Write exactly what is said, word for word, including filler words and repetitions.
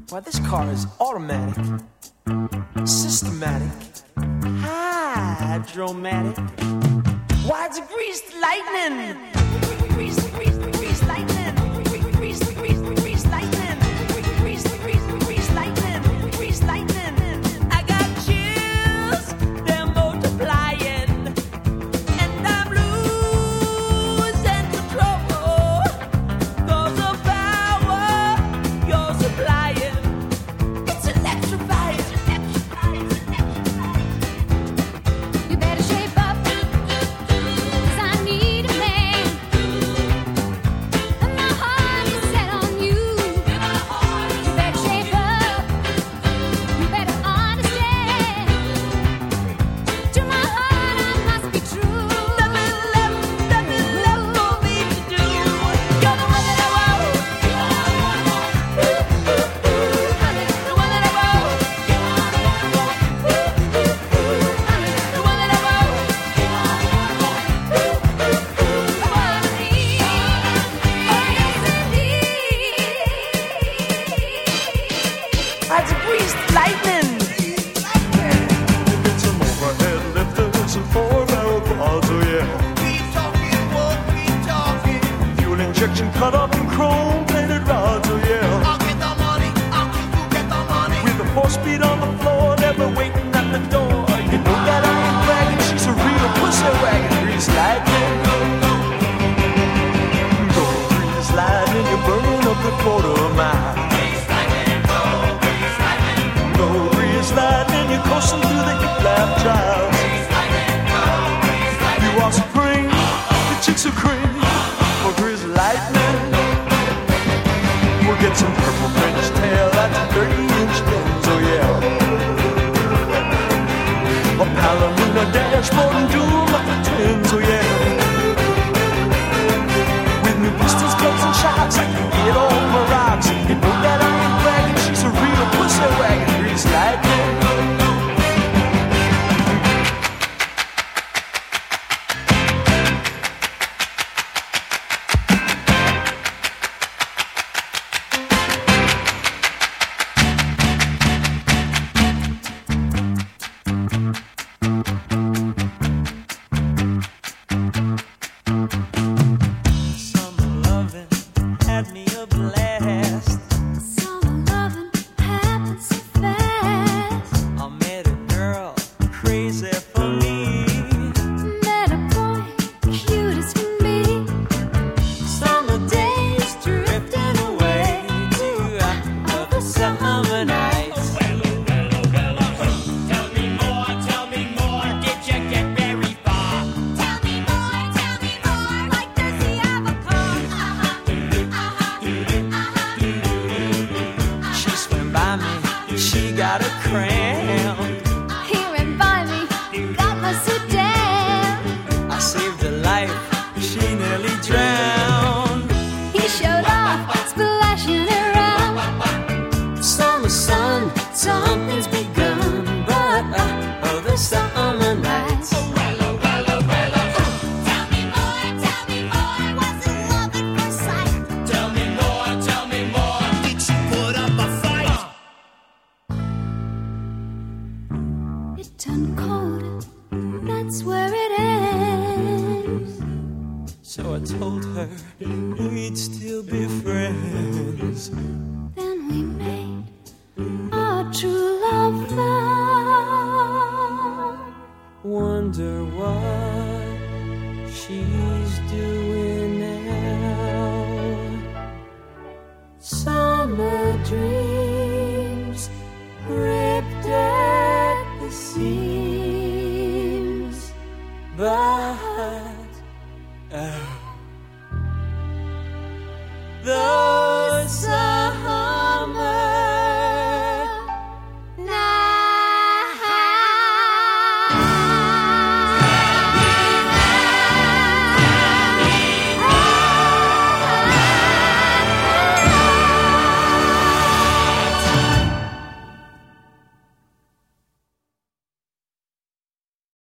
Why, this car is automatic, systematic, hydromatic. Why, it's a greased lightning. Greased, greased, greased lightning. Greased, greased, greased lightning. Greased, greased, greased lightning. Greased lightning. I got chills, they're multiplying, and I'm losing control. 'Cause the power you're supplying, it's electrifying. You better shape up, 'cause I need a man. And my heart is set on you. You better shape up, you better understand. To my heart I must be true. Nothing left, nothing left for me to do. You're the one that I want. The one that I want. You're the one that I want. That's a greased lightning. Get some overhead lifters and four-barrel quads, oh yeah. Keep talking, won't keep talking. Fuel injection cut up in chrome-plated rods, oh yeah. I'll get the money, I'll keep you get the money. With the four-speed on the floor, never waiting at the door. You know that I ain't bragging, she's a real pussy wagon. Greased lightning. Go grease lightning, you're burning up the quarter mile. Go grease lightning, you're coursing through the hip lap trials. You are supreme, the chicks are cream for grease lightning. We'll get some purple French tail at the thirty-inch bends, oh yeah. A Palomino dashboard and doom up the twins, oh yeah. With new pistols, clubs, and shocks, I can get all my rocks. You know that I ain't bragging, she's a real pussy wagon. Greased lightning. Summer loving had me a blast. Summer loving happens so fast. I met a girl crazy for me. Met a boy, cute as can be. Summer days drifting away to other summer nights. Tell me more, tell me more. Did you get very far? Tell me more, tell me more. Like does he have a car? She swam by me, she got a cramp. He ran by me, got my suit down. I saved her life, she nearly drowned. He showed off, splashing around. Summer sun, something's begun, but uh, other summer nights. Tell me more, tell me more. Was it love at first sight? Tell me more, tell me more. Did she put up a fight? It turned cold, that's where it ends. So I told her we'd still be friends. Then we made our true love vow. Wonder what she's doing now.